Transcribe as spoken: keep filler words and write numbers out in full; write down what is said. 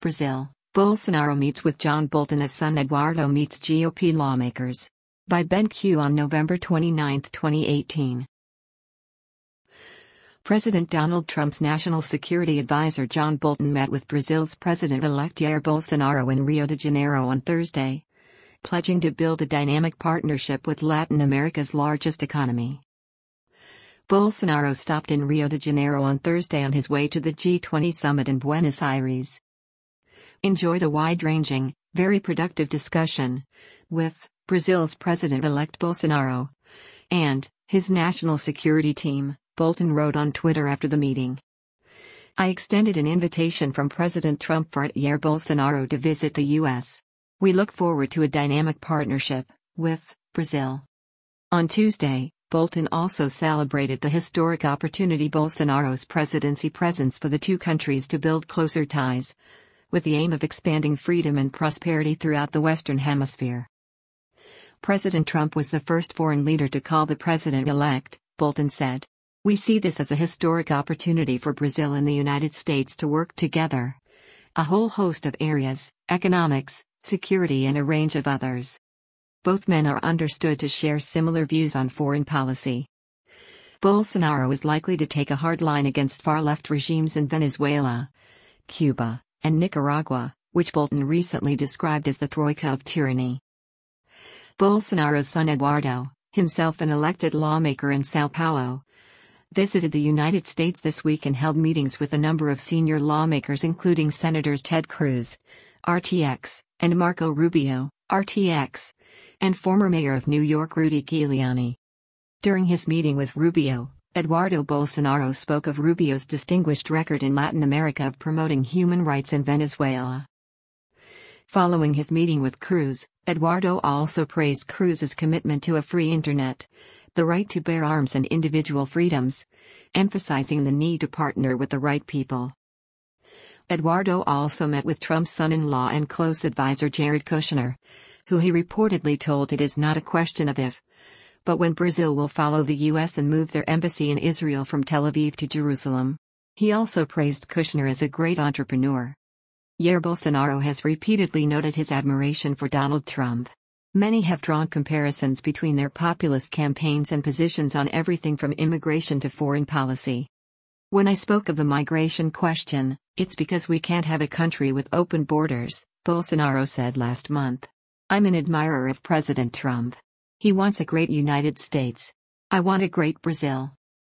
Brazil, Bolsonaro meets with John Bolton as son Eduardo meets G O P lawmakers. By Ben Q on November twenty-ninth, twenty eighteen. President Donald Trump's national security advisor John Bolton met with Brazil's President-elect Jair Bolsonaro in Rio de Janeiro on Thursday, pledging to build a dynamic partnership with Latin America's largest economy. Bolsonaro stopped in Rio de Janeiro on Thursday on his way to the G twenty summit in Buenos Aires. Enjoyed a wide-ranging, very productive discussion with Brazil's President-elect Bolsonaro and his national security team, Bolton wrote on Twitter after the meeting. I extended an invitation from President Trump for Jair Bolsonaro to visit the U S. We look forward to a dynamic partnership with Brazil. On Tuesday, Bolton also celebrated the historic opportunity Bolsonaro's presidency presents for the two countries to build closer ties, with the aim of expanding freedom and prosperity throughout the Western Hemisphere. President Trump was the first foreign leader to call the president-elect, Bolton said. We see this as a historic opportunity for Brazil and the United States to work together. A whole host of areas, economics, security and a range of others. Both men are understood to share similar views on foreign policy. Bolsonaro is likely to take a hard line against far-left regimes in Venezuela, Cuba, and Nicaragua, which Bolton recently described as the troika of tyranny. Bolsonaro's son Eduardo, himself an elected lawmaker in São Paulo, visited the United States this week and held meetings with a number of senior lawmakers including Senators Ted Cruz, R T X, and Marco Rubio, R T X, and former mayor of New York Rudy Giuliani. During his meeting with Rubio, Eduardo Bolsonaro spoke of Rubio's distinguished record in Latin America of promoting human rights in Venezuela. Following his meeting with Cruz, Eduardo also praised Cruz's commitment to a free internet, the right to bear arms and individual freedoms, emphasizing the need to partner with the right people. Eduardo also met with Trump's son-in-law and close advisor Jared Kushner, who he reportedly told it is not a question of if, but when Brazil will follow the U S and move their embassy in Israel from Tel Aviv to Jerusalem. He also praised Kushner as a great entrepreneur. Jair Bolsonaro has repeatedly noted his admiration for Donald Trump. Many have drawn comparisons between their populist campaigns and positions on everything from immigration to foreign policy. When I spoke of the migration question, it's because we can't have a country with open borders, Bolsonaro said last month. I'm an admirer of President Trump. He wants a great United States. I want a great Brazil.